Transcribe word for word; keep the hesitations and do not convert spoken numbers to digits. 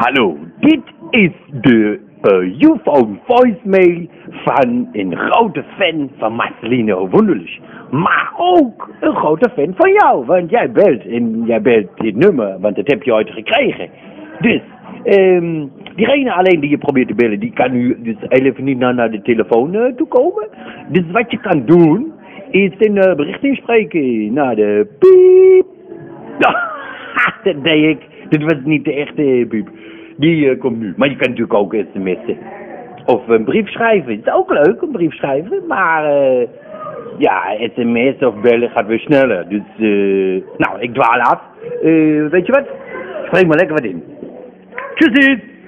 Hallo, dit is de uh, U F O voicemail van een grote fan van Marcelino Wunderlich. Maar ook een grote fan van jou, want jij belt en jij belt dit nummer, want dat heb je ooit gekregen. Dus, um, diegene alleen die je probeert te bellen, die kan nu dus heel even niet naar, naar de telefoon uh, toe komen. Dus wat je kan doen, is een uh, bericht inspreken naar de piep. Dat deed ik. Dit was niet de echte piep. Die uh, komt nu. Maar je kan natuurlijk ook sms'en. Of een brief schrijven. Het is ook leuk, een brief schrijven. Maar uh, ja, sms of bellen gaat weer sneller. Dus, uh, nou, ik dwaal af. Uh, weet je wat? Spreek maar lekker wat in. Tjussie!